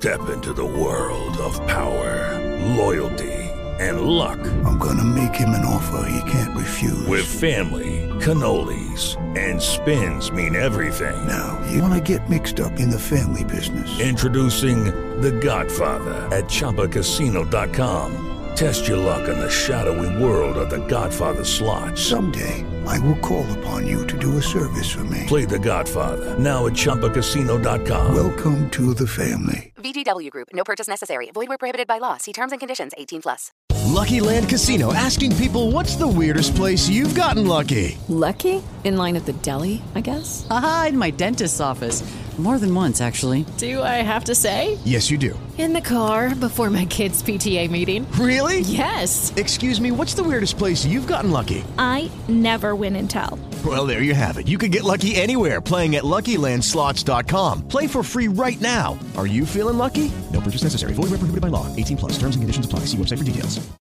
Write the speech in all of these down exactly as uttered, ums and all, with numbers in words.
Step into the world of power, loyalty, and luck. I'm gonna make him an offer he can't refuse. With family, cannolis, and spins mean everything. Now, you wanna get mixed up in the family business. Introducing The Godfather at Chumba Casino dot com. Test your luck in the shadowy world of The Godfather slot. Someday, I will call upon you to do a service for me. Play The Godfather, now at Chumba Casino dot com. Welcome to the family. V G W Group. No purchase necessary. Void where prohibited by law. See terms and conditions. eighteen plus. Lucky Land Casino, asking people, what's the weirdest place you've gotten lucky? Lucky? In line at the deli, I guess? Aha, in my dentist's office. More than once, actually. Do I have to say? Yes, you do. In the car before my kids' P T A meeting. Really? Yes. Excuse me, what's the weirdest place you've gotten lucky? I never win and tell. Well, there you have it. You can get lucky anywhere, playing at Lucky Land Slots dot com. Play for free right now. Are you feeling lucky? No purchase necessary. Void where prohibited by law. eighteen plus. Terms and conditions apply. See website for details.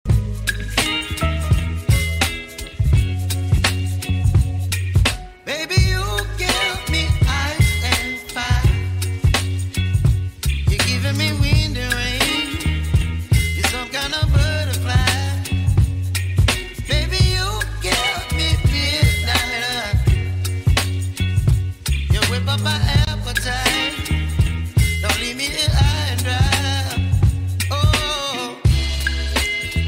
Baby, you give me ice and fire. You're giving me wind and rain. You're some kind of butterfly. Baby, you give me midnight. You whip up my appetite. Don't leave me high and dry. Oh,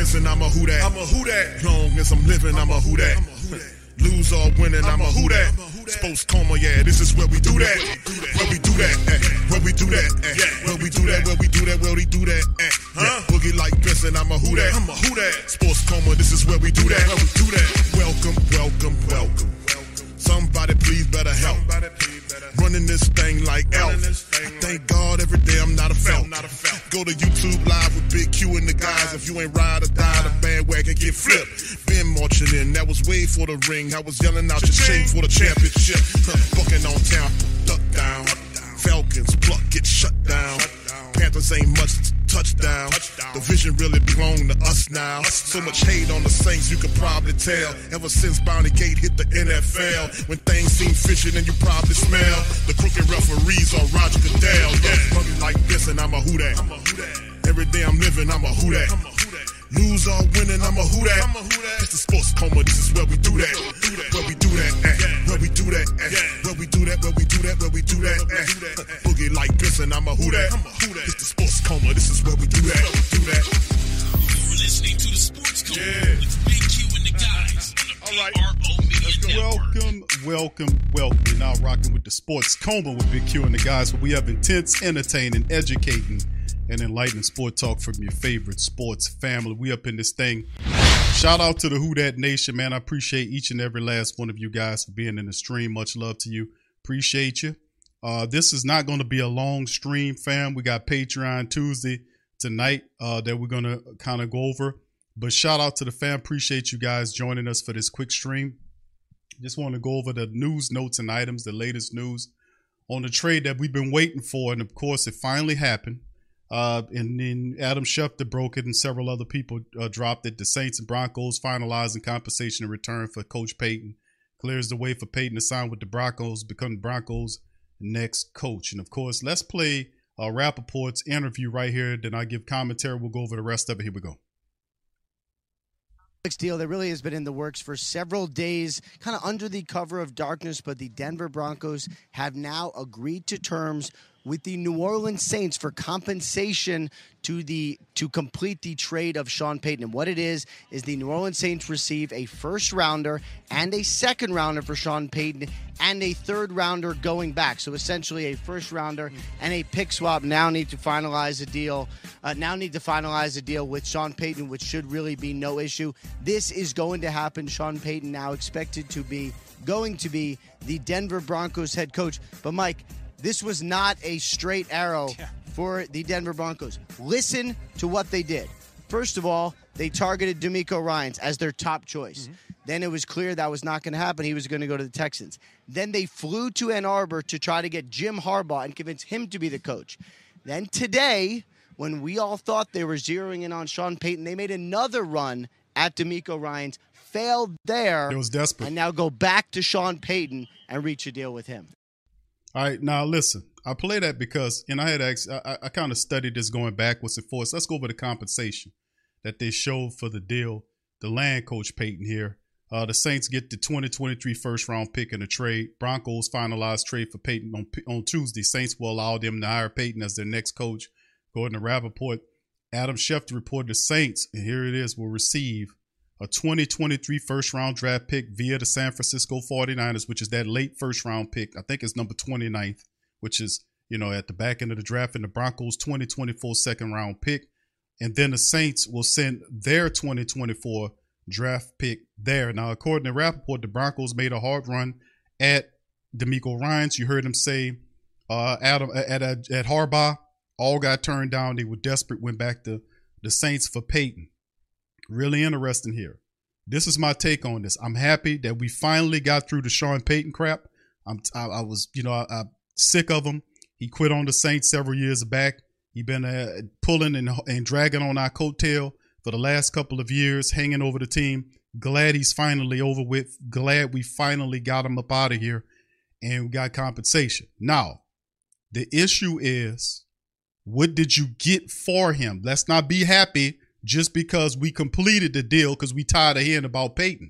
pissing, I'm a who that. I'm a who that. Long as I'm living, I'm a who that. Lose or winning, I'm a who that. Sports coma, yeah, this is where we do that. Where we do that, eh. Where we do that, eh. Where we do that, where we do that, where we do that, eh. Huh? Boogie like Benson, I'm a who that. I'm a who that. Sports coma, this is where we do that. Where we do that. Welcome, welcome, welcome. Somebody please better help. Running this thing like Elf. I thank God every day I'm not a felt. Go to YouTube Live with Big Q and the guys. If you ain't ride or die, the bandwagon get flipped. Been marching in, that was way for the ring. I was yelling out your chain for the championship. Bucking on town, duck down. Falcons pluck, get shut down. Panthers ain't much touchdown. The vision really belong to us now. So much hate on the Saints, you could probably tell. Ever since Bounty Gate hit the N F L, when things seem fishy, then you probably smell the crooked referees on Roger Goodell. Yeah, money like this, and I'm a who that. Every day I'm living, I'm a who that. Lose or winning, I'm a who that. It's the sports coma, this is where we do that. Where we do that, eh. Where we do that, eh. Where we do that, where we do that, where we do that, eh. Boogie like Benson, I'm a who that. It's the sports coma, this is where we do that. We do that. You're listening to the Sports Coma yeah. with Big Q and the guys on the P R O Media Network. Welcome, welcome, welcome. You're now rocking with the Sports Coma with Big Q and the guys, where we have intense, entertaining, educating, and enlightening sport talk from your favorite sports family. We up in this thing. Shout out to the Who Dat Nation, man. I appreciate each and every last one of you guys for being in the stream. Much love to you. Appreciate you. Uh, this is not going to be a long stream, fam. We got Patreon Tuesday tonight uh, that we're going to kind of go over. But shout out to the fam. Appreciate you guys joining us for this quick stream. Just want to go over the news, notes, and items, the latest news on the trade that we've been waiting for. And, of course, it finally happened. Uh, and then Adam Schefter broke it and several other people uh, dropped it. The Saints and Broncos finalizing compensation in return for Coach Payton. Clears the way for Payton to sign with the Broncos, become the Broncos' next coach. And, of course, let's play uh, Rappaport's interview right here. Then I give commentary. We'll go over the rest of it. Here we go. Deal that really has been in the works for several days, kind of under the cover of darkness, but the Denver Broncos have now agreed to terms with the New Orleans Saints for compensation to the to complete the trade of Sean Payton. And what it is, is the New Orleans Saints receive a first rounder and a second rounder for Sean Payton and a third rounder going back. So essentially a first rounder and a pick swap now need to finalize a deal. Uh, now need to finalize a deal with Sean Payton, which should really be no issue. This is going to happen. Sean Payton now expected to be, going to be the Denver Broncos head coach. But Mike, this was not a straight arrow for the Denver Broncos. Listen to what they did. First of all, they targeted DeMeco Ryans as their top choice. Mm-hmm. Then it was clear that was not going to happen. He was going to go to the Texans. Then they flew to Ann Arbor to try to get Jim Harbaugh and convince him to be the coach. Then today, when we all thought they were zeroing in on Sean Payton, they made another run at DeMeco Ryans, failed there. It was desperate. And now go back to Sean Payton and reach a deal with him. All right, now listen, I play that because, and I had asked, I, I kind of studied this going backwards and forwards. Let's go over the compensation that they showed for the deal, the land Coach Payton here. Uh, the Saints get the twenty twenty-three first round pick in the trade. Broncos finalized trade for Payton on, on Tuesday. Saints will allow them to hire Payton as their next coach. According to Rappaport, Adam Schefter reported the Saints, and here it is, will receive a twenty twenty-three first round draft pick via the San Francisco forty-niners, which is that late first round pick. I think it's number twenty-ninth, which is, you know, at the back end of the draft, and the Broncos twenty twenty-four second round pick. And then the Saints will send their twenty twenty-four draft pick there. Now, according to Rappaport, the Broncos made a hard run at DeMeco Ryans. You heard him say uh, Adam at, at, at Harbaugh, all got turned down. They were desperate, went back to the Saints for Payton. Really interesting here. This is my take on this. I'm happy that we finally got through the Sean Payton crap. I'm, I, I was, you know, I, I'm sick of him. He quit on the Saints several years back. He been uh, pulling and, and dragging on our coattail for the last couple of years, hanging over the team. Glad he's finally over with. Glad we finally got him up out of here and we got compensation. Now, the issue is, what did you get for him? Let's not be happy just because we completed the deal because we tired of hearing about Payton.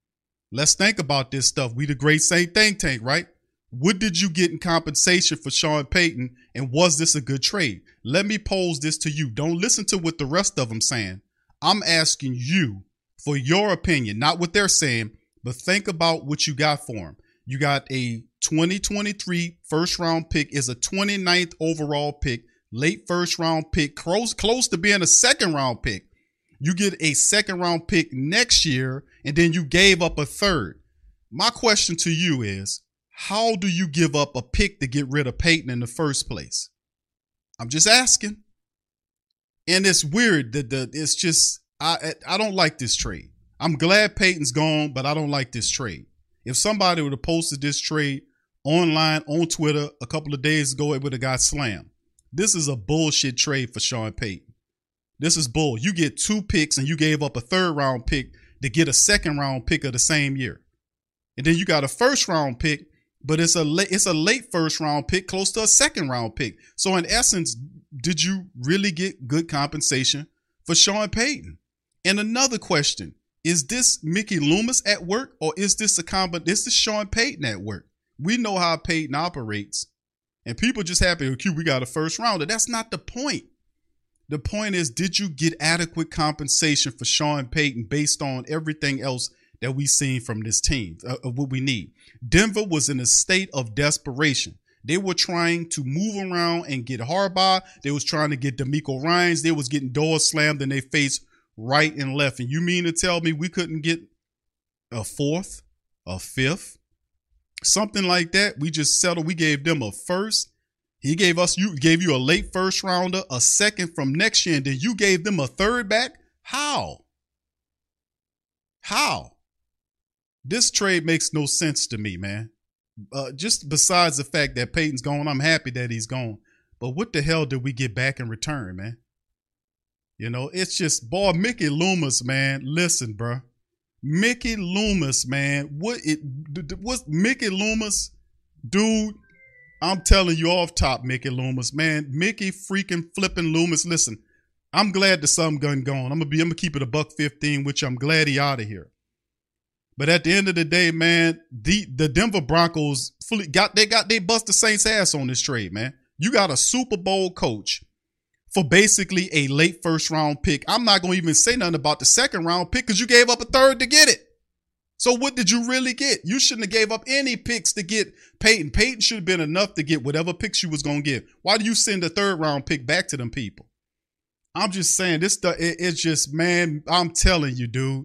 Let's think about this stuff. We the great Saint think tank, right? What did you get in compensation for Sean Payton, and was this a good trade? Let me pose this to you. Don't listen to what the rest of them saying. I'm asking you for your opinion, not what they're saying, but think about what you got for him. You got a twenty twenty-three first round pick, is a twenty-ninth overall pick, late first round pick, close, close to being a second round pick. You get a second round pick next year, and then you gave up a third. My question to you is, how do you give up a pick to get rid of Peyton in the first place? I'm just asking. And it's weird that the it's just I I don't like this trade. I'm glad Peyton's gone, but I don't like this trade. If somebody would have posted this trade online on Twitter a couple of days ago, it would have got slammed. This is a bullshit trade for Sean Payton. This is bull. You get two picks and you gave up a third round pick to get a second round pick of the same year. And then you got a first round pick, but it's a late, it's a late first round pick close to a second round pick. So in essence, did you really get good compensation for Sean Payton? And another question, is this Mickey Loomis at work, or is this a combo? This is Sean Payton at work. We know how Payton operates, and people just happy, okay, we got a first rounder. That's not the point. The point is, did you get adequate compensation for Sean Payton based on everything else that we've seen from this team, uh, of what we need? Denver was in a state of desperation. They were trying to move around and get Harbaugh. They was trying to get DeMeco Ryans. They was getting doors slammed in their face right and left. And you mean to tell me we couldn't get a fourth, a fifth, something like that? We just settled. We gave them a first. He gave us, you gave you a late first rounder, a second from next year, and then you gave them a third back? How? How? This trade makes no sense to me, man. Uh, just besides the fact that Peyton's gone, I'm happy that he's gone. But what the hell did we get back in return, man? You know, it's just, boy, Mickey Loomis, man. Listen, bro. Mickey Loomis, man. What it was Mickey Loomis, dude. I'm telling you off top, Mickey Loomis, man. Mickey freaking flipping Loomis. Listen, I'm glad the sun gun gone. I'm gonna be, I'm gonna keep it a buck fifteen, which I'm glad he out of here. But at the end of the day, man, the the Denver Broncos fully got they got they bust the Saints' ass on this trade, man. You got a Super Bowl coach for basically a late first round pick. I'm not gonna even say nothing about the second round pick because you gave up a third to get it. So what did you really get? You shouldn't have gave up any picks to get Peyton. Peyton should have been enough to get whatever picks you was going to get. Why do you send a third round pick back to them people? I'm just saying this stuff, it, it's just, man, I'm telling you, dude,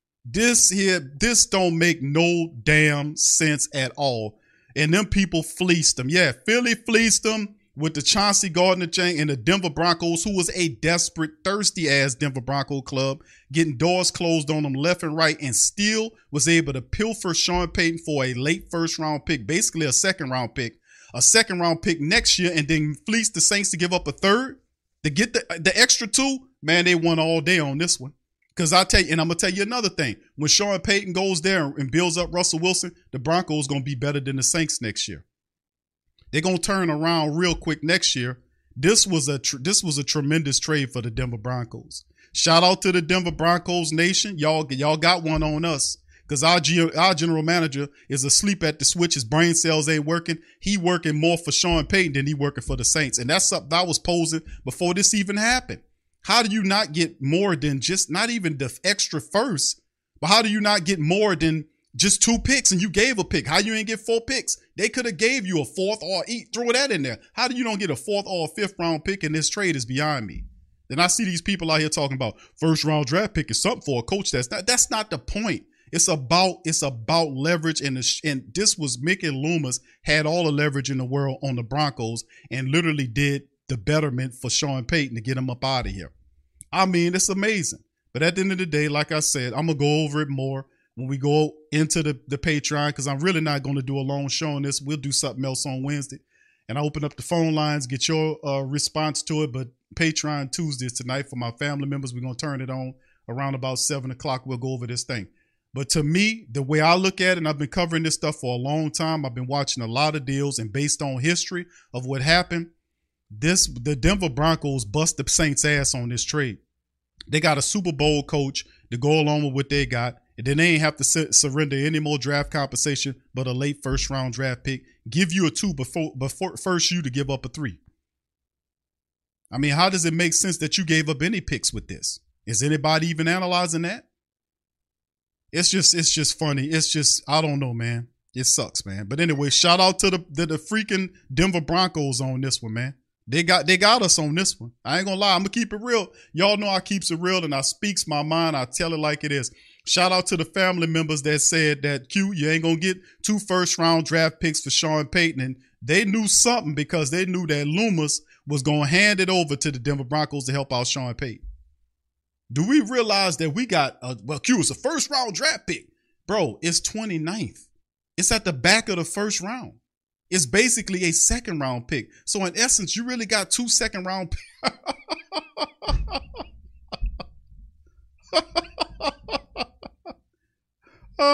this here, this don't make no damn sense at all. And them people fleeced them. Yeah, Philly fleeced them with the Chauncey Gardner chain and the Denver Broncos, who was a desperate, thirsty-ass Denver Bronco club, getting doors closed on them left and right, and still was able to pilfer Sean Payton for a late first-round pick, basically a second-round pick, a second-round pick next year, and then fleece the Saints to give up a third to get the, the extra two. Man, they won all day on this one. Because I tell you, and I'm going to tell you another thing. When Sean Payton goes there and builds up Russell Wilson, the Broncos going to be better than the Saints next year. They're going to turn around real quick next year. This was a tr- this was a tremendous trade for the Denver Broncos. Shout out to the Denver Broncos nation. Y'all, y'all got one on us because our, G- our general manager is asleep at the switch. His brain cells ain't working. He working more for Sean Payton than he working for the Saints. And that's something I was posing before this even happened. How do you not get more than just not even the extra first, but how do you not get more than just two picks and you gave a pick? How you ain't get four picks? They could have gave you a fourth or eat, throw that in there. How do you don't get a fourth or a fifth round pick in this trade is beyond me. Then I see these people out here talking about first round draft pick is something for a coach. That's not, that's not the point. It's about, it's about leverage. And, the, and this was Mickey Loomis had all the leverage in the world on the Broncos and literally did the betterment for Sean Payton to get him up out of here. I mean, it's amazing. But at the end of the day, like I said, I'm going to go over it more when we go into the, the Patreon, because I'm really not going to do a long show on this. We'll do something else on Wednesday. And I open up the phone lines, get your uh, response to it. But Patreon Tuesdays tonight for my family members. We're going to turn it on around about seven o'clock. We'll go over this thing. But to me, the way I look at it, and I've been covering this stuff for a long time. I've been watching a lot of deals, and based on history of what happened, this the Denver Broncos bust the Saints' ass on this trade. They got a Super Bowl coach to go along with what they got. And then they ain't have to su- surrender any more draft compensation but a late first round draft pick. Give you a two before, before first you to give up a three. I mean, how does it make sense that you gave up any picks with this? Is anybody even analyzing that? It's just, it's just funny. It's just, I don't know, man. It sucks, man. But anyway, shout out to the, the the freaking Denver Broncos on this one, man. They got they got us on this one. I ain't gonna lie. I'm gonna keep it real. Y'all know I keeps it real and I speaks my mind. I tell it like it is. Shout out to the family members that said that Q, you ain't gonna get two first round draft picks for Sean Payton, and they knew something because they knew that Loomis was gonna hand it over to the Denver Broncos to help out Sean Payton. Do we realize that we got a, well, Q, it's a first round draft pick, bro? It's twenty-ninth. It's at the back of the first round. It's basically a second round pick. So in essence, you really got two second round picks. uh,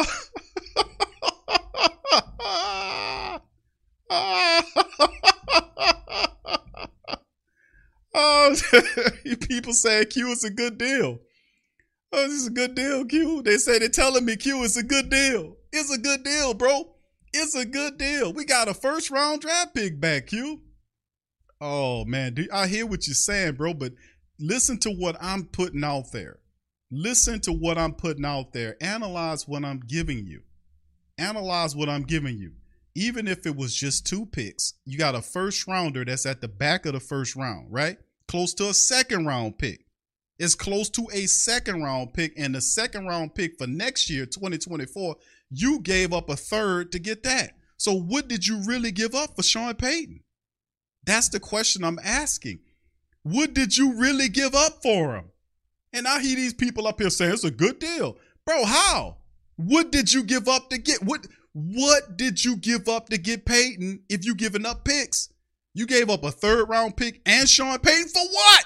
oh, people say Q is a good deal. Oh, this is a good deal, Q. They say they're telling me Q is a good deal. It's a good deal, bro. It's a good deal. We got a first round draft pick back, Q. Oh, man. Dude, I hear what you're saying, bro, but listen to what I'm putting out there. Listen to what I'm putting out there. Analyze what I'm giving you. Analyze what I'm giving you. Even if it was just two picks, you got a first rounder that's at the back of the first round, right? Close to a second round pick. It's close to a second round pick, and the second round pick for next year, twenty twenty-four, you gave up a third to get that. So what did you really give up for Sean Payton? That's the question I'm asking. What did you really give up for him? And I hear these people up here saying it's a good deal. Bro, how? What did you give up to get? What, what did you give up to get Payton if you giving up picks? You gave up a third round pick and Sean Payton for what?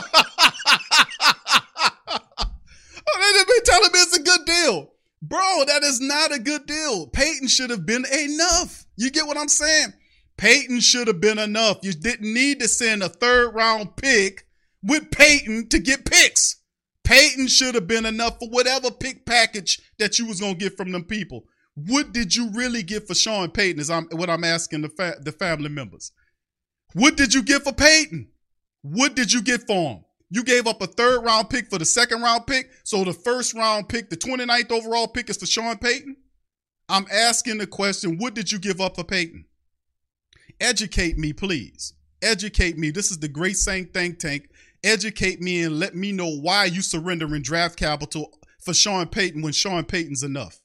They've been telling me it's a good deal. Bro, that is not a good deal. Payton should have been enough. You get what I'm saying? Payton should have been enough. You didn't need to send a third round pick with Payton to get picks. Payton should have been enough for whatever pick package that you was going to get from them people. What did you really get for Sean Payton is I'm, what I'm asking the, fa- the family members. What did you get for Payton? What did you get for him? You gave up a third round pick for the second round pick. So the first round pick, the twenty-ninth overall pick is for Sean Payton. I'm asking the question, what did you give up for Payton? Educate me, please. Educate me. This is the Great Saint Think Tank. Educate me and let me know why you surrendering draft capital for Sean Payton when Sean Payton's enough.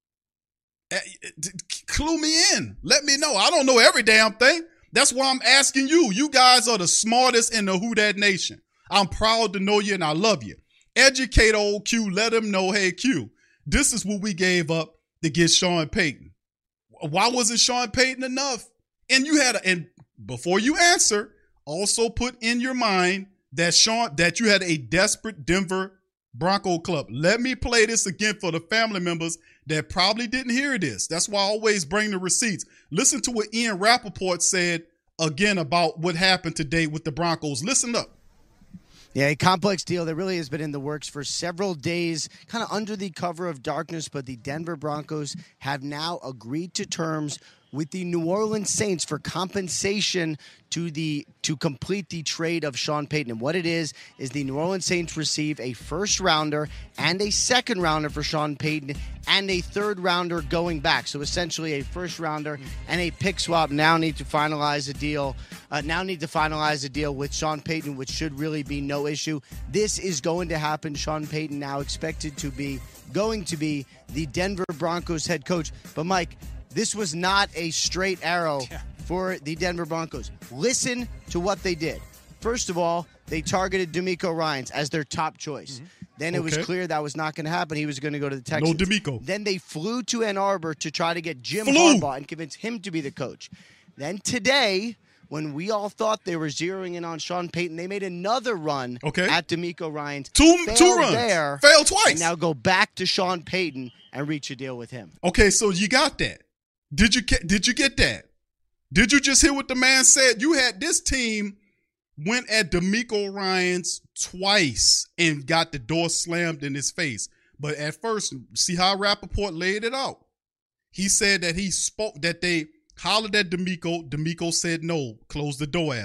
Clue me in. Let me know. I don't know every damn thing. That's why I'm asking you. You guys are the smartest in the Who Dat Nation. I'm proud to know you and I love you. Educate old Q. Let him know, hey, Q, this is what we gave up to get Sean Payton. Why wasn't Sean Payton enough? And you had, a, and before you answer, also put in your mind that Sean, that you had a desperate Denver Bronco club. Let me play this again for the family members that probably didn't hear this. That's why I always bring the receipts. Listen to what Ian Rappaport said again about what happened today with the Broncos. Listen up. Yeah, a complex deal that really has been in the works for several days, kind of under the cover of darkness, but the Denver Broncos have now agreed to terms with the New Orleans Saints for compensation to the to complete the trade of Sean Payton. And what it is, is the New Orleans Saints receive a first rounder and a second rounder for Sean Payton and a third rounder going back. So essentially a first rounder and a pick swap now need to finalize a deal. Uh, now need to finalize a deal with Sean Payton, which should really be no issue. This is going to happen. Sean Payton now expected to be, going to be the Denver Broncos head coach. But Mike, this was not a straight arrow for the Denver Broncos. Listen to what they did. First of all, they targeted DeMeco Ryans as their top choice. Mm-hmm. Then it okay. was clear that was not going to happen. He was going to go to the Texans. No DeMeco. Then they flew to Ann Arbor to try to get Jim flew. Harbaugh and convince him to be the coach. Then today, when we all thought they were zeroing in on Sean Payton, they made another run okay. at DeMeco Ryans. Two, failed two runs. There, failed twice. And now go back to Sean Payton and reach a deal with him. Okay, so you got that. Did you did you get that? Did you just hear what the man said? You had this team went at DeMeco Ryans twice and got the door slammed in his face. But at first, see how Rappaport laid it out. He said that he spoke, that they hollered at DeMeco. DeMeco said no, closed the door at him.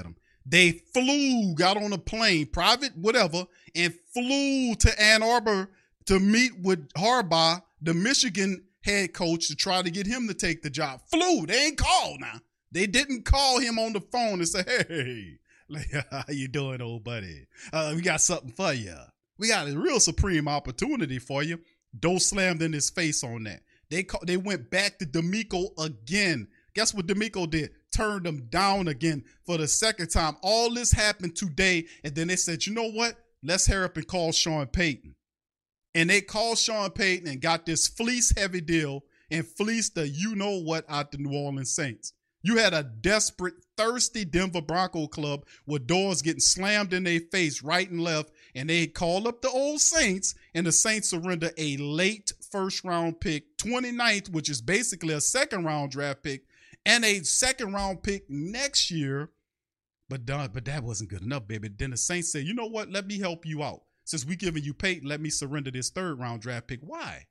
They flew, got on a plane, private, whatever, and flew to Ann Arbor to meet with Harbaugh, the Michigan head coach, to try to get him to take the job. Flew. They ain't called now. They didn't call him on the phone and say, hey, how you doing, old buddy? Uh, we got something for you. We got a real supreme opportunity for you. Doe slammed in his face on that. They call, they went back to DeMeco again. Guess what DeMeco did? Turned them down again for the second time. All this happened today, and then they said, you know what? Let's hurry up and call Sean Payton. And they called Sean Payton and got this fleece-heavy deal and fleeced the you-know-what out the New Orleans Saints. You had a desperate, thirsty Denver Bronco club with doors getting slammed in their face right and left, and they called up the old Saints, and the Saints surrender a late first-round pick, twenty-ninth, which is basically a second-round draft pick, and a second-round pick next year. But, uh, but that wasn't good enough, baby. Then the Saints said, you know what? Let me help you out. Since we giving you Peyton, let me surrender this third-round draft pick. Why?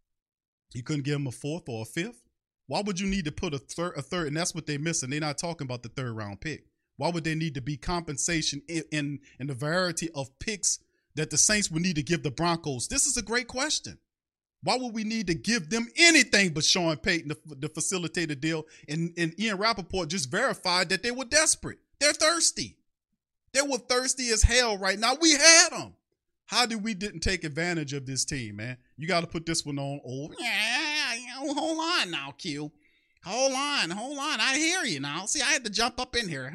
You couldn't give him a fourth or a fifth? Why would you need to put a third, a third? And that's what they're missing. They're not talking about the third-round pick. Why would there need to be compensation in, in, in the variety of picks that the Saints would need to give the Broncos? This is a great question. Why would we need to give them anything but Sean Payton to, to facilitate a deal? And, and Ian Rappaport just verified that they were desperate. They're thirsty. They were thirsty as hell right now. We had them. How did we didn't take advantage of this team, man? You got to put this one on. Oh, yeah, yeah, hold on now, Q. Hold on, hold on. I hear you now. See, I had to jump up in here.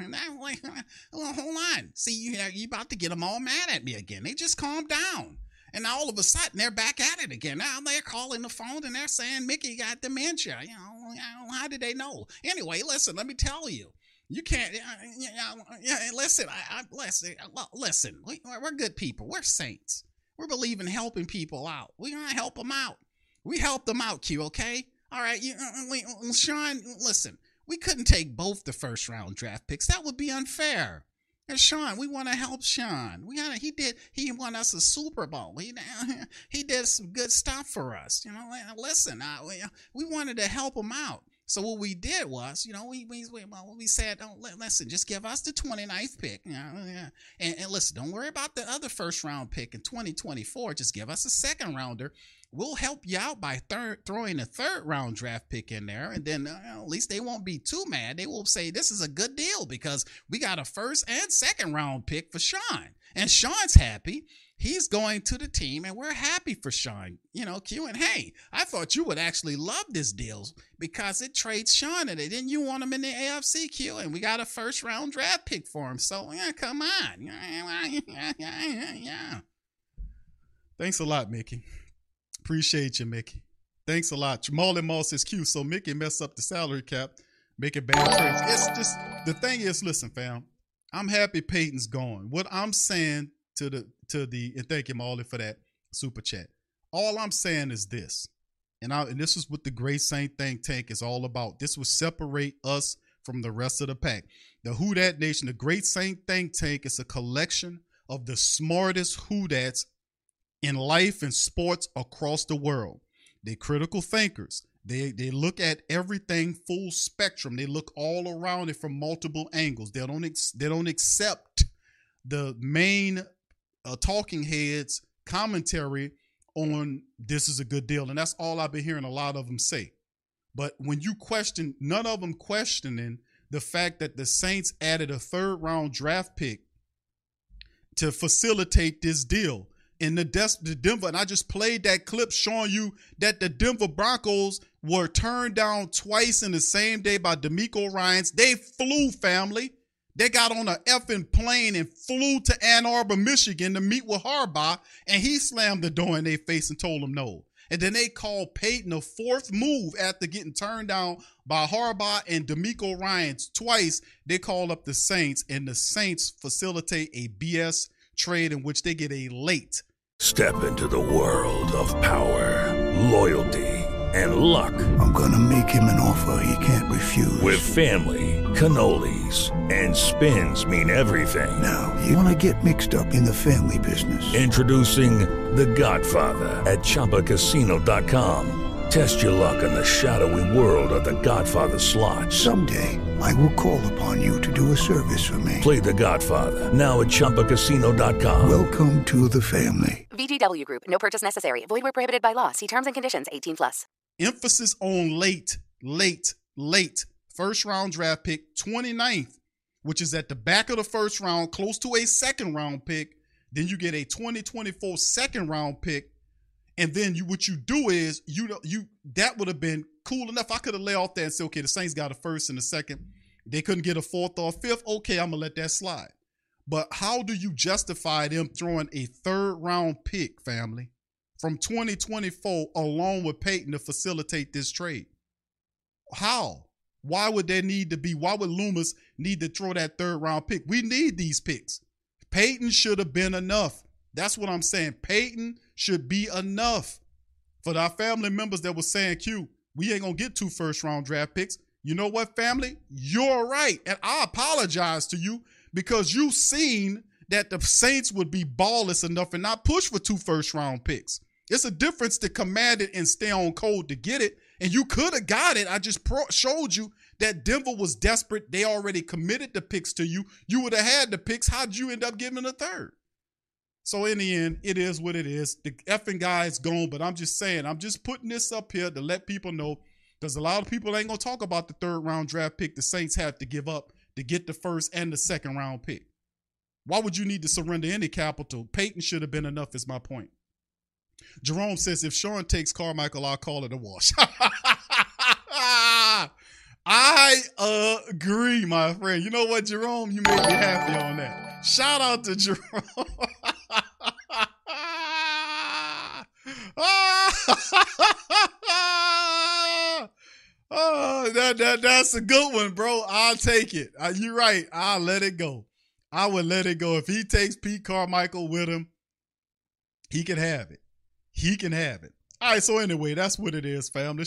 Well, hold on. See, you you about to get them all mad at me again. They just calmed down. And now all of a sudden, they're back at it again. Now they're calling the phone and they're saying Mickey got dementia. You know, how did they know? Anyway, listen, let me tell you. You can't, uh, yeah, listen, I, I, listen, listen, we, we're good people. We're saints. We believe in helping people out. We're going to help them out. We help them out, Q, okay? All right, you, uh, we, Sean, listen, we couldn't take both the first round draft picks. That would be unfair. And Sean, we want to help Sean. We gotta, he did, he won us a Super Bowl. He, he did some good stuff for us. You know, listen, uh, we, we wanted to help him out. So what we did was, you know, we we we said, oh, listen, just give us the twenty-ninth pick. You know, and, and listen, don't worry about the other first round pick in twenty twenty-four. Just give us a second rounder. We'll help you out by third, throwing a third round draft pick in there. And then uh, at least they won't be too mad. They will say this is a good deal because we got a first and second round pick for Sean. And Sean's happy. He's going to the team, and we're happy for Sean. You know, Q, and hey, I thought you would actually love this deal because it trades Sean in it. Didn't you want him in the A F C, Q? And we got a first-round draft pick for him. So, yeah, come on. Yeah, yeah, yeah. Thanks a lot, Mickey. Appreciate you, Mickey. Thanks a lot. Jamal and Moss says, Q, so Mickey messed up the salary cap, making bad trades. It's just, the thing is, listen, fam, I'm happy Peyton's gone. What I'm saying to the, to the, and thank you, Marley, for that super chat. All I'm saying is this, and I, and this is what the Great Saint Think Tank is all about. This will separate us from the rest of the pack. The Who Dat Nation, the Great Saint Think Tank is a collection of the smartest Who Dats in life and sports across the world. They're critical thinkers. They they look at everything full spectrum. They look all around it from multiple angles. They don't ex- they don't accept the main uh, talking heads commentary on this is a good deal, and that's all I've been hearing a lot of them say. But when you question, none of them questioning the fact that the Saints added a third round draft pick to facilitate this deal. In the, Des- the Denver, and I just played that clip showing you that the Denver Broncos were turned down twice in the same day by DeMeco Ryans. They flew, family. They got on an effing plane and flew to Ann Arbor, Michigan to meet with Harbaugh, and he slammed the door in their face and told them no. And then they called Peyton a fourth move after getting turned down by Harbaugh and DeMeco Ryans twice. They called up the Saints, and the Saints facilitate a B S trade in which they get a late. Step into the world of power, loyalty, and luck. I'm gonna make him an offer he can't refuse. With family, cannolis, and spins mean everything. Now, you wanna get mixed up in the family business. Introducing The Godfather at Chumba Casino dot com. Test your luck in the shadowy world of The Godfather slot. Someday, I will call upon you to do a service for me. Play The Godfather now at Chumba Casino dot com. Welcome to the family. V G W Group. No purchase necessary. Void where prohibited by law. See terms and conditions. eighteen plus. Emphasis on late, late, late. First round draft pick, twenty-ninth, which is at the back of the first round, close to a second round pick. Then you get a twenty twenty-four second round pick. And then you, what you do is you you that would have been cool enough. I could have lay off there and say, okay, the Saints got a first and a second. They couldn't get a fourth or a fifth. Okay, I'm gonna let that slide. But how do you justify them throwing a third round pick, family, from twenty twenty-four along with Peyton to facilitate this trade? How? Why would there need to be? Why would Loomis need to throw that third round pick? We need these picks. Peyton should have been enough. That's what I'm saying. Peyton should be enough. For our family members that were saying, Q, we ain't going to get two first round draft picks. You know what, family? You're right. And I apologize to you because you seen that the Saints would be ballless enough and not push for two first round picks. It's a difference to command it and stay on code to get it. And you could have got it. I just pro- showed you that Denver was desperate. They already committed the picks to you. You would have had the picks. How'd you end up giving a third? So in the end, it is what it is. The effing guy is gone, but I'm just saying, I'm just putting this up here to let people know, because a lot of people ain't going to talk about the third round draft pick the Saints have to give up to get the first and the second round pick. Why would you need to surrender any capital? Peyton should have been enough is my point. Jerome says, if Sean takes Carmichael, I'll call it a wash. I agree, my friend. You know what, Jerome? You made me happy on that. Shout out to Jerome. Oh, that, that, that's a good one, bro. I'll take it. Uh, you're right. I'll let it go. I would let it go. If he takes Pete Carmichael with him, he can have it. He can have it. All right, so anyway, that's what it is, family.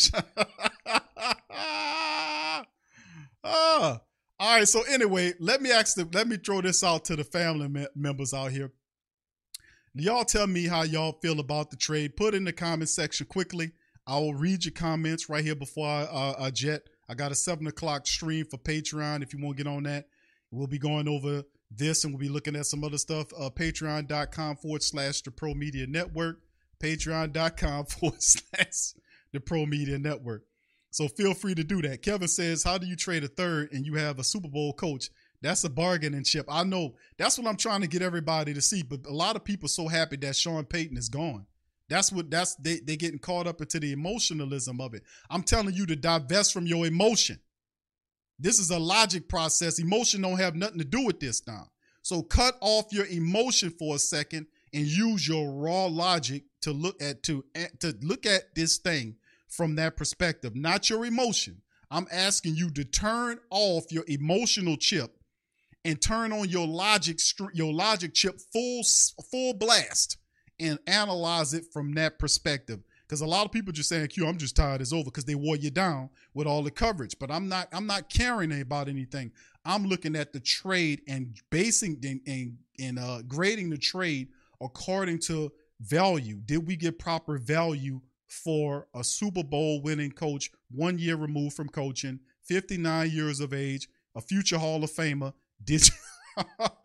Oh, all right, so anyway, let me ask the, let me throw this out to the family me- members out here. Y'all tell me how y'all feel about the trade. Put in the comment section quickly. I will read your comments right here before I, uh, I jet. I got a seven o'clock stream for Patreon if you want to get on that. We'll be going over this and we'll be looking at some other stuff. Uh, Patreon.com forward slash the Pro Media Network. Patreon.com forward slash the Pro Media Network. So feel free to do that. Kevin says, how do you trade a third and you have a Super Bowl coach? That's a bargaining chip. I know. That's what I'm trying to get everybody to see. But a lot of people are so happy that Sean Payton is gone. That's what that's they they getting caught up into the emotionalism of it. I'm telling you to divest from your emotion. This is a logic process. Emotion don't have nothing to do with this now. So cut off your emotion for a second and use your raw logic to look at to to look at this thing from that perspective, not your emotion. I'm asking you to turn off your emotional chip and turn on your logic your logic chip full full blast and analyze it from that perspective. Because a lot of people just saying, Q, I'm just tired, it's over, because they wore you down with all the coverage. But I'm not I'm not caring about anything. I'm looking at the trade and basing and, and, and uh, grading the trade according to value. Did we get proper value for a Super Bowl winning coach, one year removed from coaching, fifty-nine years of age, a future Hall of Famer? Did you,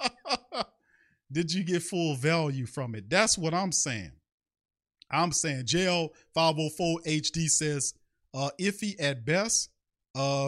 did you get full value from it? That's what I'm saying. I'm saying J L five oh four H D says, uh, iffy at best. Uh,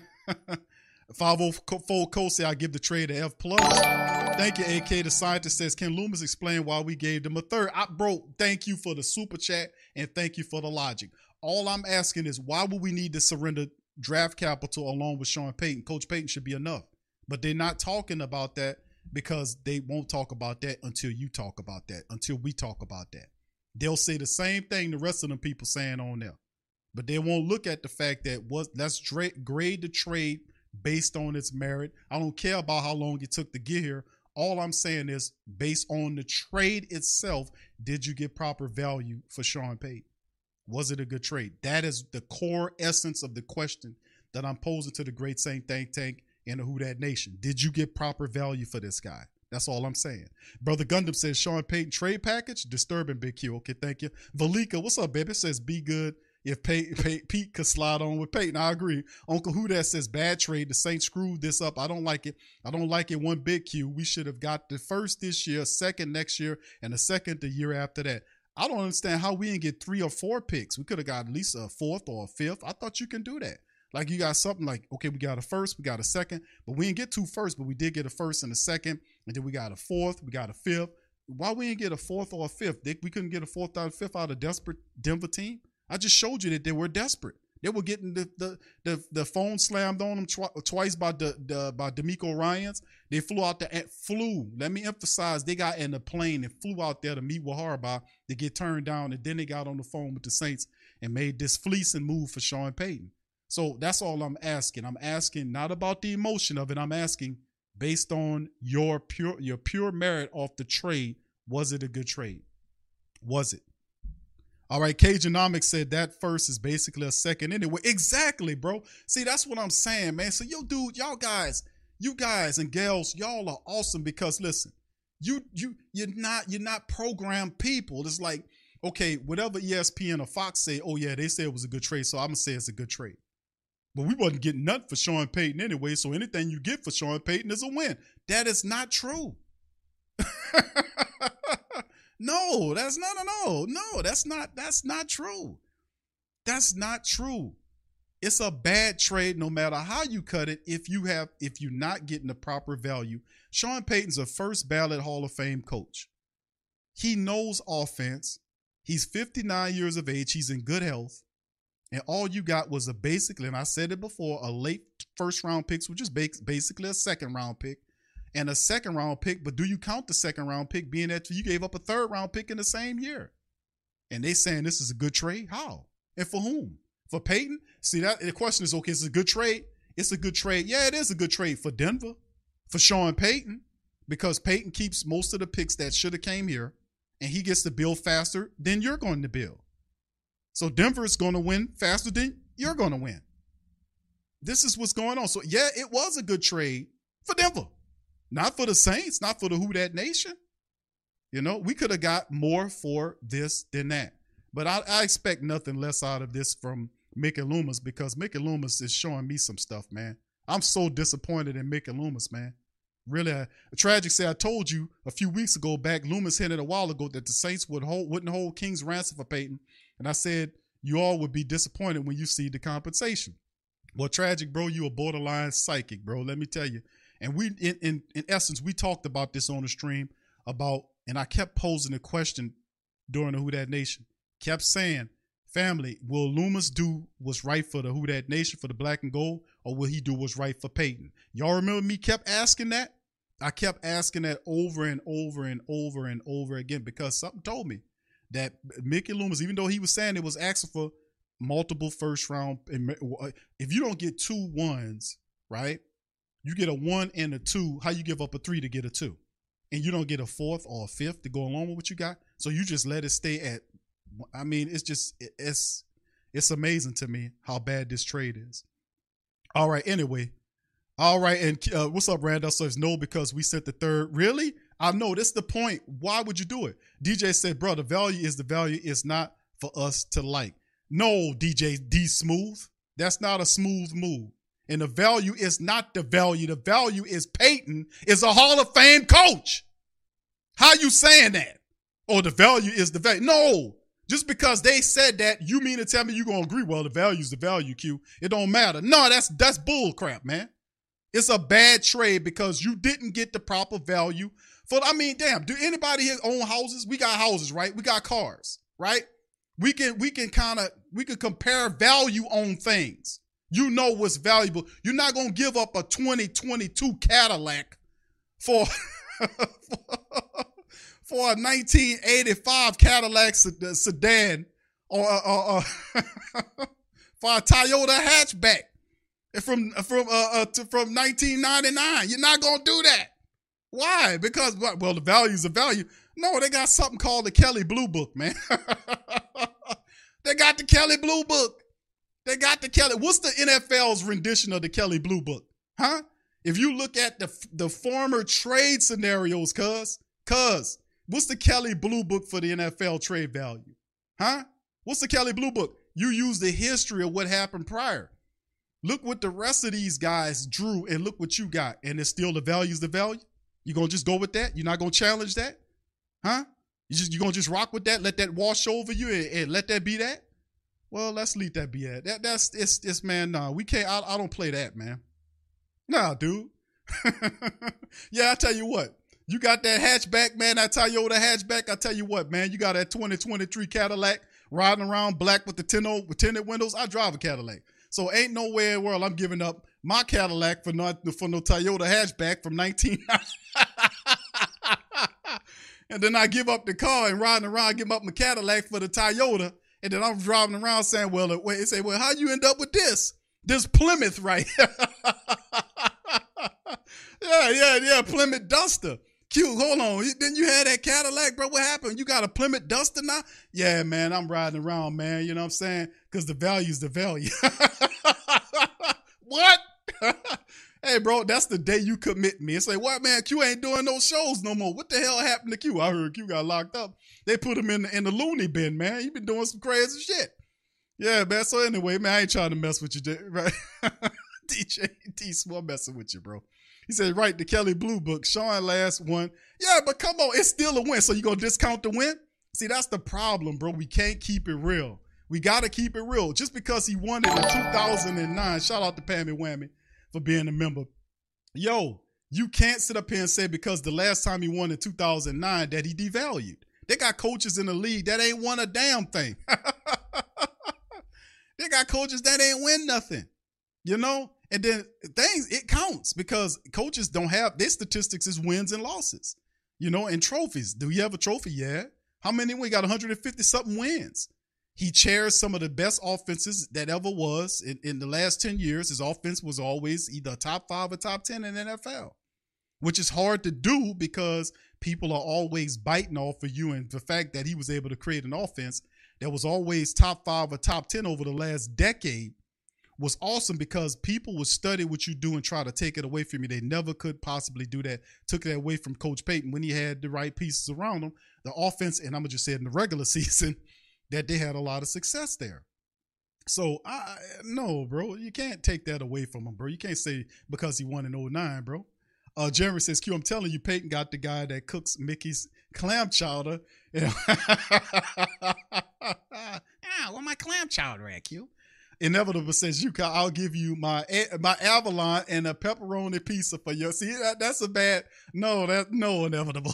five oh four Co say I give the trade a F plus. Thank you, A K. The scientist says, can Loomis explain why we gave them a third? I, bro, thank you for the super chat and thank you for the logic. All I'm asking is, why would we need to surrender draft capital along with Sean Payton? Coach Payton should be enough. But they're not talking about that because they won't talk about that until you talk about that, until we talk about that. They'll say the same thing the rest of them people saying on there. But they won't look at the fact that what let's dra- grade the trade based on its merit. I don't care about how long it took to get here. All I'm saying is, based on the trade itself, did you get proper value for Sean Payton? Was it a good trade? That is the core essence of the question that I'm posing to the Great Saint Think Tank and the Who Dat Nation. Did you get proper value for this guy? That's all I'm saying. Brother Gundam says, Sean Payton trade package? Disturbing, Big Q. Okay, thank you. Valika, what's up, baby? Says, be good. if Pey- Pey- Pete could slide on with Peyton. I agree. Uncle Who That says bad trade. The Saints screwed this up. I don't like it. I don't like it one bit, Q. We should have got the first this year, second next year, and the second the year after that. I don't understand how we didn't get three or four picks. We could have got at least a fourth or a fifth. I thought you can do that. Like you got something like, okay, we got a first, we got a second, but we didn't get two first, but we did get a first and a second, and then we got a fourth, we got a fifth. Why we didn't get a fourth or a fifth? They, we couldn't get a fourth or a fifth out of a desperate Denver team? I just showed you that they were desperate. They were getting the the the, the phone slammed on them twi- twice by the, the by D'Amico Ryans. They flew out the flew. Let me emphasize, they got in the plane and flew out there to meet with Harbaugh to get turned down, and then they got on the phone with the Saints and made this fleecing move for Sean Payton. So that's all I'm asking. I'm asking not about the emotion of it. I'm asking based on your pure your pure merit off the trade. Was it a good trade? Was it? All right, Cajunomics said that first is basically a second anyway. Exactly, bro. See, that's what I'm saying, man. So, yo, dude, y'all guys, you guys and gals, y'all are awesome because listen, you you you're not you're not programmed people. It's like, okay, whatever E S P N or Fox say, oh yeah, they say it was a good trade, so I'm gonna say it's a good trade. But we wasn't getting nothing for Sean Payton anyway, so anything you get for Sean Payton is a win. That is not true. No, that's not, no, no, that's not, that's not true. That's not true. It's a bad trade no matter how you cut it if you have, if you're not getting the proper value. Sean Payton's a first ballot Hall of Fame coach. He knows offense. He's fifty-nine years of age. He's in good health. And all you got was a basically, and I said it before, a late first round pick, which is basically a second round pick. And a second round pick, but do you count the second round pick being that you gave up a third round pick in the same year? And they saying this is a good trade? How? And for whom? For Peyton? See, that the question is, okay, it's a good trade. It's a good trade. Yeah, it is a good trade for Denver, for Sean Payton, because Peyton keeps most of the picks that should have came here, and he gets to build faster than you're going to build. So Denver is going to win faster than you're going to win. This is what's going on. So, yeah, it was a good trade for Denver. Not for the Saints, not for the Who Dat Nation. You know, we could have got more for this than that. But I, I expect nothing less out of this from Mickey Loomis because Mickey Loomis is showing me some stuff, man. I'm so disappointed in Mickey Loomis, man. Really, I, tragic say I told you a few weeks ago back, Loomis hinted a while ago that the Saints would hold, wouldn't hold King's ransom for Peyton. And I said, you all would be disappointed when you see the compensation. Well, tragic, bro, you a borderline psychic, bro. Let me tell you. And we, in, in in essence, we talked about this on the stream about, and I kept posing the question during the Who Dat Nation. Kept saying, family, will Loomis do what's right for the Who Dat Nation, for the black and gold, or will he do what's right for Peyton? Y'all remember me kept asking that? I kept asking that over and over and over and over again because something told me that Mickey Loomis, even though he was saying it was asking for multiple first round, if you don't get two ones, right? You get a one and a two. How you give up a three to get a two? And you don't get a fourth or a fifth to go along with what you got. So you just let it stay at, I mean, it's just, it's, it's amazing to me how bad this trade is. All right. Anyway. All right. And uh, what's up, Randall? So it's no, because we sent the third. Really? I know that's the point. Why would you do it? D J said, bro, the value is the value. It's not for us to like. No, D J D Smooth. That's not a smooth move. And the value is not the value. The value is Peyton is a Hall of Fame coach. How you saying that? Oh, the value is the value. No, just because they said that, you mean to tell me you're going to agree, well, the value is the value, Q. It don't matter. No, that's that's bull crap, man. It's a bad trade because you didn't get the proper value. For I mean, damn, do anybody here own houses? We got houses, right? We got cars, right? We can we can kind of, we can compare value on things. You know what's valuable. You're not going to give up a twenty twenty-two Cadillac for, for a nineteen eighty-five Cadillac sedan or, or, or for a Toyota hatchback from from uh, uh to, from nineteen ninety-nine. You're not going to do that. Why? Because, well, the value is the value. No, they got something called the Kelly Blue Book, man. They got the Kelly Blue Book. They got the Kelly. What's the N F L's rendition of the Kelly Blue Book? Huh? If you look at the the former trade scenarios, cuz, cuz, what's the Kelly Blue Book for the N F L trade value? Huh? What's the Kelly Blue Book? You use the history of what happened prior. Look what the rest of these guys drew and look what you got. And it's still the value's the value. You going to just go with that? You're not going to challenge that? Huh? You just you going to just rock with that? Let that wash over you and, and let that be that? Well, let's leave that be that. that that's, it's, it's man, nah, we can't, I, I don't play that, man. Nah, dude. Yeah, I tell you what. You got that hatchback, man, that Toyota hatchback. I tell you what, man, you got that twenty twenty-three Cadillac riding around black with the tinted, with tinted windows. I drive a Cadillac. So ain't no way in the world I'm giving up my Cadillac for not for no Toyota hatchback from nineteen and then I give up the car and riding around, give up my Cadillac for the Toyota. And then I'm driving around saying, well, wait, they say, well, how you end up with this? This Plymouth right here. yeah, yeah, yeah, Plymouth Duster. Cute, hold on. Then you had that Cadillac, bro. What happened? You got a Plymouth Duster now? Yeah, man, I'm riding around, man. You know what I'm saying? Because the value's the value. What? Hey, bro, that's the day you commit me. It's like, what, man? Q ain't doing no shows no more. What the hell happened to Q? I heard Q got locked up. They put him in the, in the loony bin, man. He been doing some crazy shit. Yeah, man. So anyway, man, I ain't trying to mess with you, right? D J T Small messing with you, bro. He said, right, the Kelly Blue Book. Sean last one. Yeah, but come on, it's still a win. So you gonna discount the win? See, that's the problem, bro. We can't keep it real. We gotta keep it real. Just because he won it in two thousand nine, shout out to Pammy Whammy for being a member. Yo, you can't sit up here and say because the last time he won in two thousand nine that he devalued. They got coaches in the league that ain't won a damn thing. They got coaches that ain't win nothing, you know? And then things, it counts because coaches don't have, their statistics is wins and losses, you know, and trophies. Do you have a trophy? Yeah. How many? We got one hundred fifty something wins. He chairs some of the best offenses that ever was in, in the last ten years. His offense was always either top five or top ten in the N F L, which is hard to do because people are always biting off of you. And the fact that he was able to create an offense that was always top five or top ten over the last decade was awesome because people would study what you do and try to take it away from you. They never could possibly do that. Took it away from Coach Payton when he had the right pieces around him. The offense, and I'm going to just say it in the regular season, that they had a lot of success there. So, I no, bro, you can't take that away from him, bro. You can't say because he won in oh nine, bro. Uh, Jeremy says, Q, I'm telling you, Peyton got the guy that cooks Mickey's clam chowder. Yeah. Ah, where my clam chowder at, Q? Inevitable says, you, I'll give you my my Avalon and a pepperoni pizza for you. See, that, that's a bad, no, that no, Inevitable.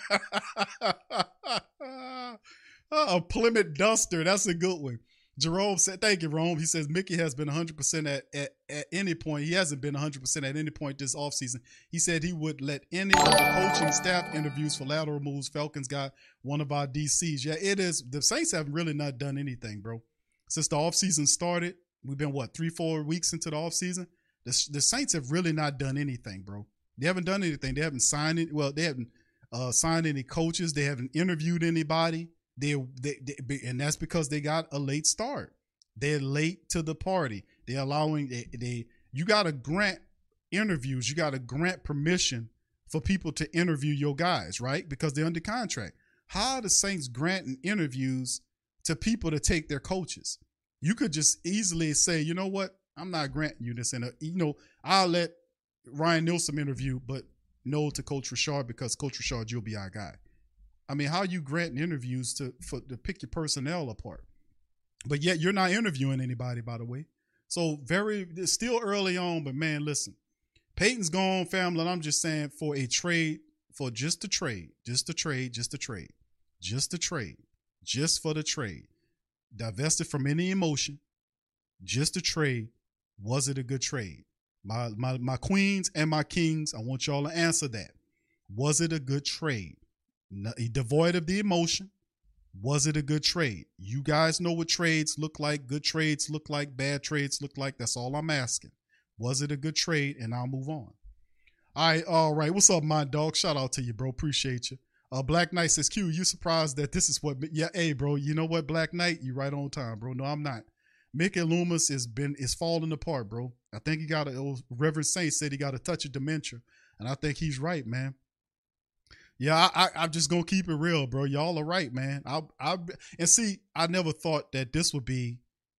A Plymouth Duster, that's a good one. Jerome said, thank you, Rome. He says, Mickey has been one hundred percent at, at, at any point. He hasn't been one hundred percent at any point this offseason. He said he would let any of the coaching staff interviews for lateral moves. Falcons got one of our D Cs. Yeah, it is. The Saints have really not done anything, bro. Since the offseason started, we've been, what, three, four weeks into the offseason? The, the Saints have really not done anything, bro. They haven't done anything. They haven't signed it. Well, they haven't uh, signed any coaches. They haven't interviewed anybody. They, they, they, and that's because they got a late start. They're late to the party. They're allowing, they, they you got to grant interviews. You got to grant permission for people to interview your guys, right? Because they're under contract. How are the Saints granting interviews to people to take their coaches? You could just easily say, you know what? I'm not granting you this. And, uh, you know, I'll let Ryan Nilsson interview, but no to Coach Richard because Coach Richard, you'll be our guy. I mean, how are you granting interviews to for, to pick your personnel apart? But yet you're not interviewing anybody, by the way. So very, it's still early on, but man, listen, Peyton's gone, family, and I'm just saying for a trade, for just a trade, just a trade, just a trade, just a trade, just for the trade, divested from any emotion, just a trade, was it a good trade? My, my, my queens and my kings, I want y'all to answer that. Was it a good trade? No, devoid of the emotion, was it a good trade? You guys know what trades look like. Good trades look like. Bad trades look like. That's all I'm asking. Was it a good trade? And I'll move on. All right, all right. What's up, my dog? Shout out to you, bro. Appreciate you. Uh, Black Knight says, Q, you surprised that this is what? Yeah, hey, bro. You know what, Black Knight? You right on time, bro. No, I'm not. Mickey Loomis has been is falling apart, bro. I think he got a Reverend Saint said he got a touch of dementia, and I think he's right, man. Yeah, I, I, I'm just gonna keep it real, bro. Y'all are right, man. I, I, and see, I never thought that this would be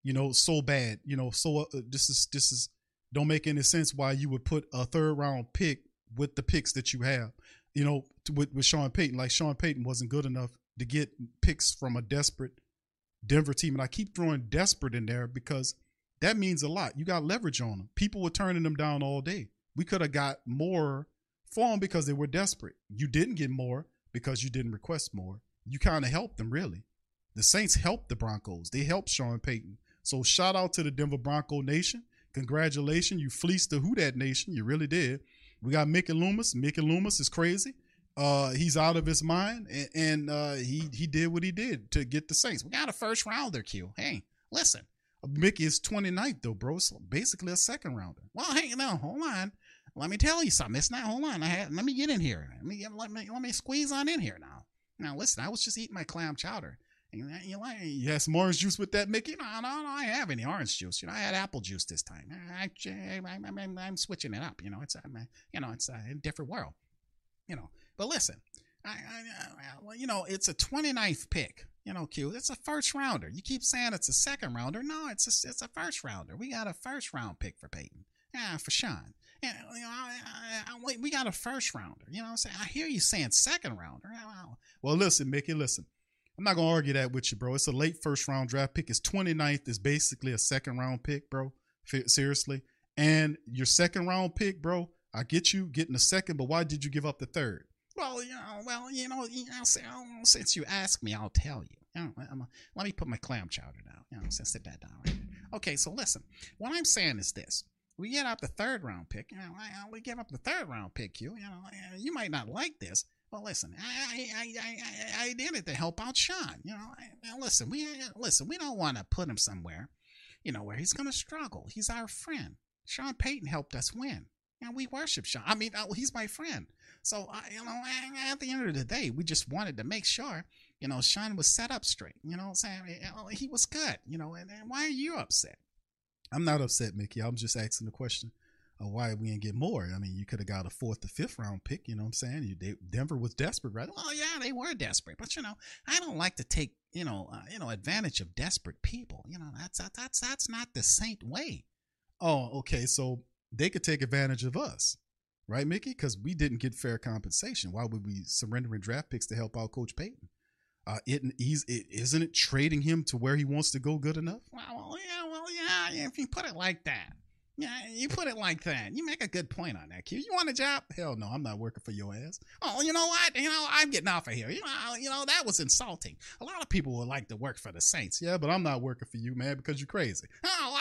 you know, so bad. You know, so uh, this is this is don't make any sense why you would put a third round pick with the picks that you have. You know, to, with with Sean Payton, like Sean Payton wasn't good enough to get picks from a desperate Denver team, and I keep throwing desperate in there because that means a lot. You got leverage on them. People were turning them down all day. We could have got more for them because they were desperate. You didn't get more because you didn't request more. You kind of helped them, really. The Saints helped the Broncos. They helped Sean Payton. So shout out to the Denver Bronco Nation. Congratulations. You fleeced the Who Dat Nation. You really did. We got Mickey Loomis. Mickey Loomis is crazy. Uh, he's out of his mind, and, and uh, he he did what he did to get the Saints. We got a first rounder, Q. Hey, listen. Mickey is twenty-ninth, though, bro. So basically a second rounder. Well, hey, now, hold on. Let me tell you something. It's not, hold on. I had, let me get in here. Let me, let me let me squeeze on in here now. Now, listen, I was just eating my clam chowder. You, you, like, you had some orange juice with that, Mickey? No, no, no, I have any orange juice. You know, I had apple juice this time. I, I, I, I'm, I'm switching it up. You know, it's a, you know, it's a different world. You know, but listen, I, I, I, you know, it's a twenty-ninth pick. You know, Q, it's a first rounder. You keep saying it's a second rounder. No, it's a, it's a first rounder. We got a first round pick for Peyton. Yeah, for Sean. Yeah, you know, I, I, I, we got a first rounder. You know what I'm saying? I hear you saying second rounder. Well, listen, Mickey, listen. I'm not going to argue that with you, bro. It's a late first round draft pick. It's twenty-ninth. It's basically a second round pick, bro. Seriously. And your second round pick, bro, I get you getting the second, but why did you give up the third? Well, you know, well, you know, you know since you asked me, I'll tell you. You know, I'm a, let me put my clam chowder down. You know, so sit that down right there. Okay, so listen. What I'm saying is this. We get up the third round pick. You know, I, we give up the third round pick, you. You know, you might not like this. Well, listen, I, I I I did it to help out Sean. You know, I, listen, we listen. We don't want to put him somewhere, you know, where he's going to struggle. He's our friend. Sean Payton helped us win. You know, we worship Sean. I mean, he's my friend. So, uh, you know, at the end of the day, we just wanted to make sure, you know, Sean was set up straight. You know, saying he was good. You know, and, and why are you upset? I'm not upset, Mickey. I'm just asking the question. Uh, why we didn't get more? I mean, you could have got a fourth or fifth round pick. You know what I'm saying? You, they, Denver was desperate, right? Well, yeah, they were desperate, but you know, I don't like to take you know, uh, you know, advantage of desperate people. You know, that's that's that's not the Saint way. Oh, okay. So they could take advantage of us, right, Mickey? Because we didn't get fair compensation. Why would we surrendering draft picks to help out Coach Payton? Uh, it, he's, it isn't it trading him to where he wants to go good enough? Well, well, yeah, well, yeah. If you put it like that. Yeah, you put it like that. You make a good point on that, Q. You want a job? Hell no, I'm not working for your ass. Oh, you know what? You know, I'm getting off of here. You know, you know that was insulting. A lot of people would like to work for the Saints. Yeah, but I'm not working for you, man, because you're crazy. Oh,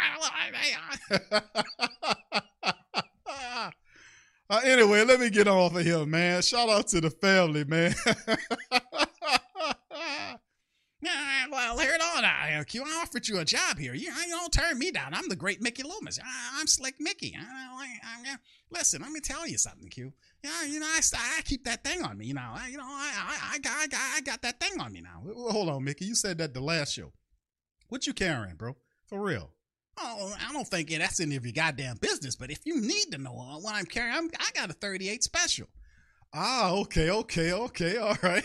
uh, anyway, let me get off of here, man. Shout out to the family, man. Well, here it on out, Q. I offered you a job here. You, you don't turn me down. I'm the great Mickey Loomis. I, I'm Slick Mickey. I, I, I, listen, let me tell you something, Q. Yeah, you know, I, I keep that thing on me. You know, I, you know, I, I, I, got, I, got, I got that thing on me now. Hold on, Mickey. You said that the last show. What you carrying, bro? For real? Oh, I don't think that's any of your goddamn business. But if you need to know what I'm carrying, I'm, I got a thirty-eight special. Ah, okay, okay, okay, all right.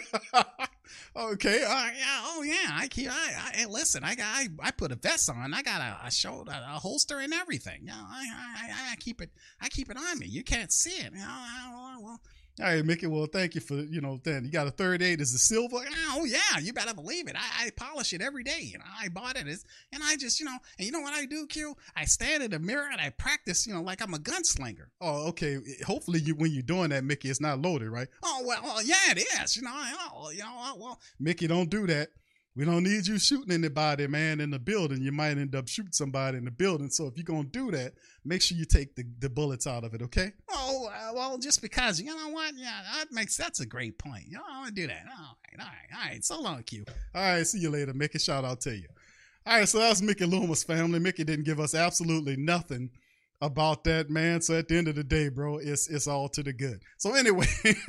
Okay, uh, yeah, oh yeah, I keep, I, I listen, I got, I, I put a vest on, I got a, a shoulder, a holster and everything. You know, I, I, I keep it, I keep it on me. You can't see it. You know, I, well, all right, Mickey. Well, thank you for, you know, then you got a thirty-eight. Is it silver? Oh yeah, you better believe it. I, I polish it every day. You know, I bought it, it's, and I just, you know, and you know what I do, Q? I stand in the mirror and I practice, you know, like I'm a gunslinger. Oh, okay. Hopefully, you when you're doing that, Mickey, it's not loaded, right? Oh well, well yeah, it is. You know, I know, you know, well, Mickey, don't do that. We don't need you shooting anybody, man, in the building. You might end up shooting somebody in the building. So if you're going to do that, make sure you take the, the bullets out of it, okay? Oh, uh, well, just because, you know what? Yeah, that makes, that's a great point. You know, I want to do that. All right, all right, all right. So long, Q. All right, see you later, Mickey. Shout out to you. All right, so that's Mickey Loomis, family. Mickey didn't give us absolutely nothing about that, man. So at the end of the day, bro, it's it's all to the good. So anyway,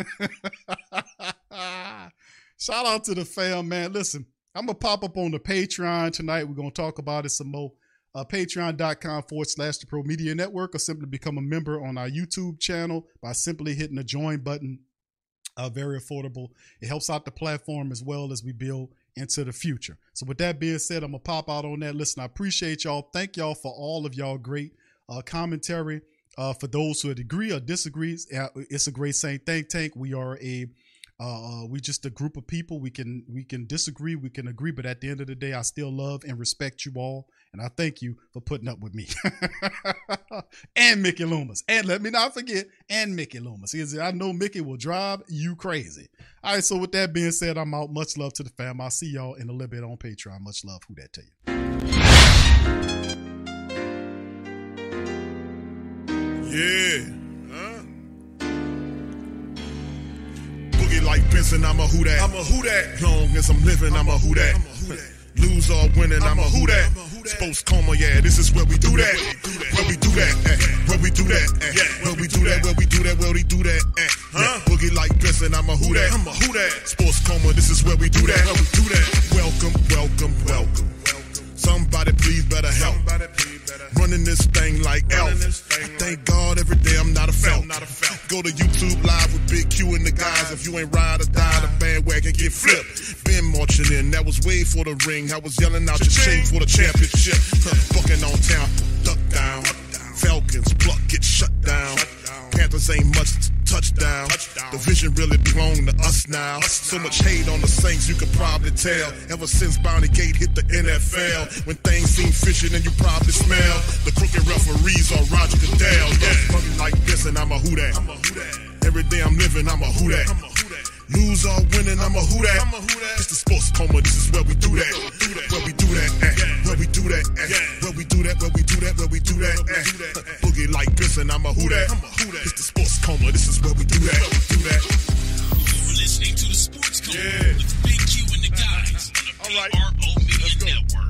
shout out to the fam, man. Listen. I'm going to pop up on the Patreon tonight. We're going to talk about it some more. Uh, Patreon.com forward slash the Pro Media Network, or simply become a member on our YouTube channel by simply hitting the join button. Uh, very affordable. It helps out the platform as well as we build into the future. So with that being said, I'm going to pop out on that. Listen, I appreciate y'all. Thank y'all for all of y'all great uh, commentary. Uh, for those who agree or disagree, it's a great saying. Think Tank. We are a Uh, we just a group of people. We can we can disagree, we can agree, but at the end of the day, I still love and respect you all, and I thank you for putting up with me. And Mickey Loomis, and let me not forget, and Mickey Loomis. I know Mickey will drive you crazy. All right, so with that being said, I'm out. Much love to the fam. I'll see y'all in a little bit on Patreon. Much love. Who that to you? Yeah. Like Benson, I'm a who that. I'm a who that. Long as I'm living, I'm a who that. Lose or winning, I'm a who that. Sports coma, yeah, this is where we do that. Where we do that, eh. Where we do that, eh. Where we do that, where we do that, where we do that, eh. Huh? Boogie like Benson, I'm a who that. I'm a who that. Sports coma, this is where we do that. Where we do that. Welcome, welcome, welcome. Somebody please better help. Running this thing like Elf. I thank God every day I'm not a felt. Go to YouTube Live with Big Q and the guys. If you ain't ride or die, the bandwagon get flipped. Been marching in, that was way for the ring. I was yelling out your shame for the championship. Bucking on town, duck down. Falcons, pluck, get shut down. Panthers ain't much touchdown. The vision really belong to us now. So much hate on the Saints, you could probably tell. Ever since Bounty Gate hit the N F L, when things seem fishy, then you probably smell the crooked referees on Roger Goodell. Yeah, fucking like this, and I'm a who that. Every day I'm living, I'm a who that. Lose or winning, I'm a who that. It's the sports coma, this is where we do that. Where we do that, eh. Where we do that, eh. Where we do that, where we do that, where we do that, eh. Boogie like Benson, I'm a who that. It's the sports coma, this is where we do that. Do that. You're listening to the Sports Coma yeah. with Big Q and the guys on the P R O Media Network.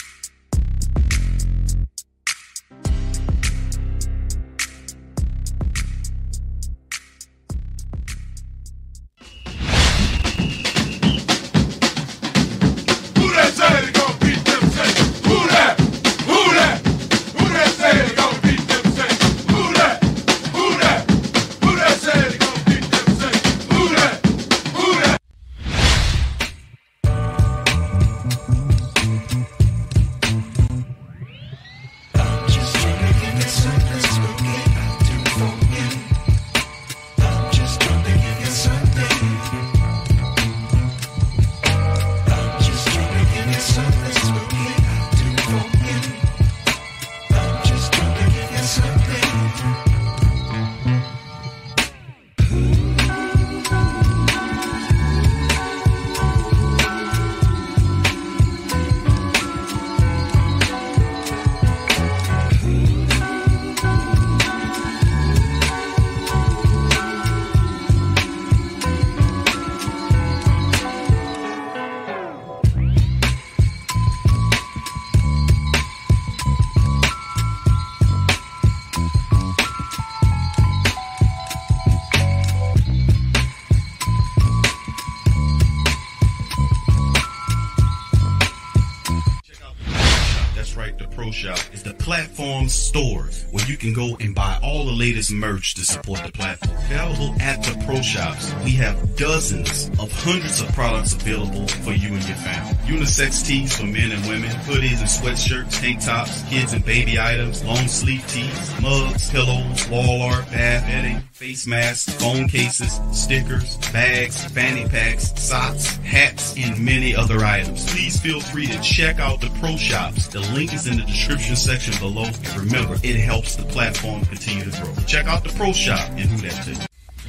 Platform store where you can go and buy all the latest merch to support the platform. Available at the Pro Shops, we have dozens of hundreds of products available for you and your family. Unisex tees for men and women, hoodies and sweatshirts, tank tops, kids and baby items, long sleeve tees, mugs, pillows, wall art, bath bedding, face masks, phone cases, stickers, bags, fanny packs, socks, hats, and many other items. Please feel free to check out the Pro Shops. The link is in the description section below. And remember, it helps the platform continue to grow. Check out the Pro Shop and Who That To You.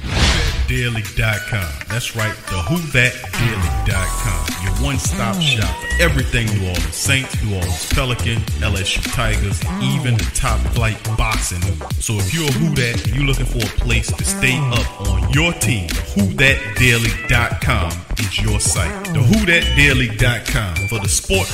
Daily dot com. That's right, the Who That Daily dot com. Your one-stop shop for everything New Orleans Saints, New Orleans Pelican, L S U Tigers, even the top flight boxing news. So if you're a Who That and you're looking for a place to stay up on your team, Who That Daily dot com is your site. The Who That Daily dot com for the sport